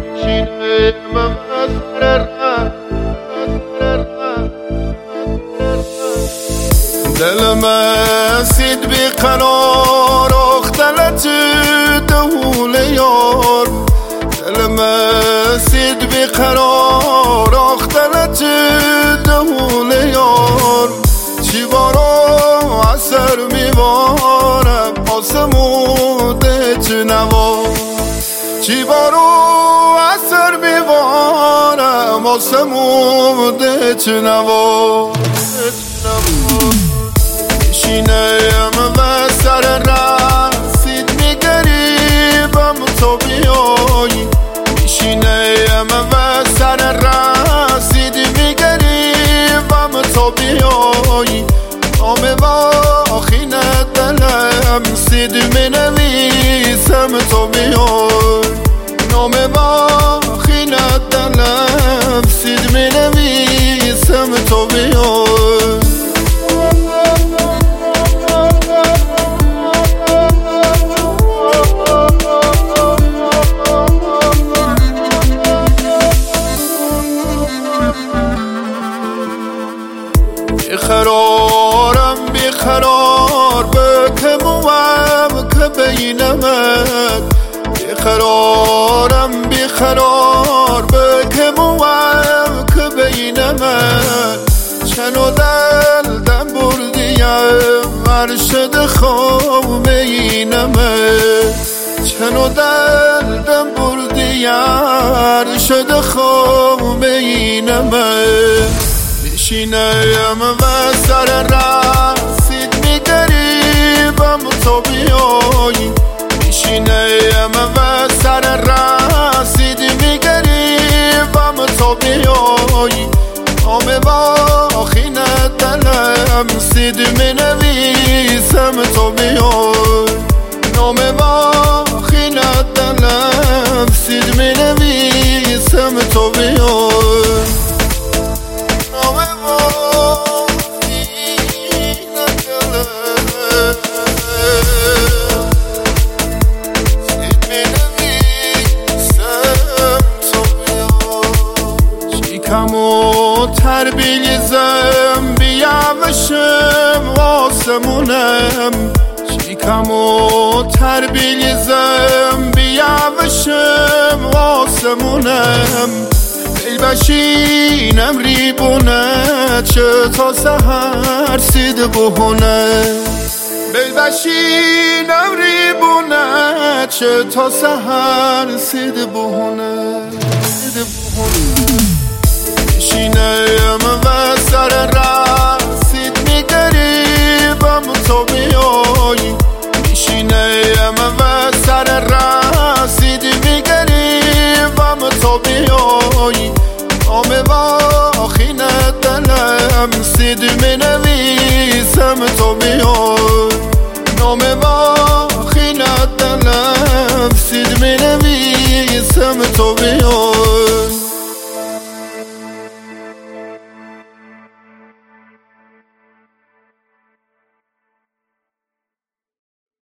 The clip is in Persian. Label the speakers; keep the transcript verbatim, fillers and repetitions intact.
Speaker 1: دل مسید بی قرار اختلت دهول یار دل مسید بی قرار اختلت دهول یار چی بارا اثر میوارم آسموده تو نوار چی بارا اثر میوارم آسموده تو نوار میشینم و سر رسید میگریبم تو بیایی میشینم و سر رسید میگریبم تو بیایی نام باخی ندلم سید مینویسم تو بیایی نام باخی ندلم سید مینویسم تو بیایی بیقرارم بیقرار بکموم که بینمت بیقرارم بیقرار بکموم که بینمت چنو دلدم بردیم مرشد خواب بینمت چنو دلدم بردیم مرشد خواب بینمت میشینم و سر رسید میگریبم تو بیایی میشینم و سر رسید میگریبم تو بیایی نام باخی ندلم سید مینویسم تو بیایی نام باخی ندلم سید مینویسم تو بیایی کمو تربیزم بیاوشم واسمونم چی کمو تربیزم بیاوشم واسمونم بیل بشینم ریبونه چه تا سهر سید بهونه بیل بشینم ریبونه چه تا سهر سید بهونه سید بهونه میشینم و سر رسید میگریبم تو بیایی میشینم و سر رسید میگریبم تو بیایی نام باخی ندلم سید مینویسم تو بیایی نام باخی ندلم سید مینویسم تو بیایی